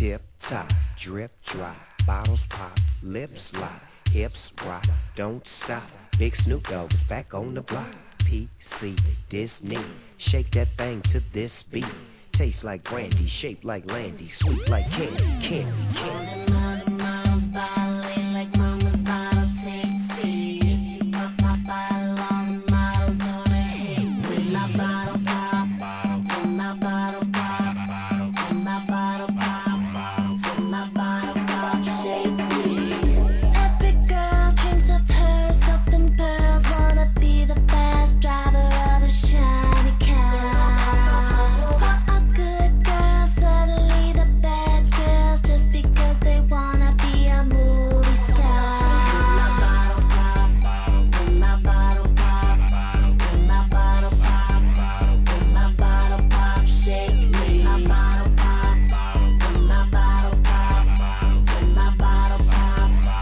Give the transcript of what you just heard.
Tip top, drip drop, bottles pop, lips lock, hips rock, don't stop. Big Snoop Dogg is back on the block. PC, Disney, shake that thing to this beat. Tastes like brandy, shaped like Landy, sweet like candy, candy, candy.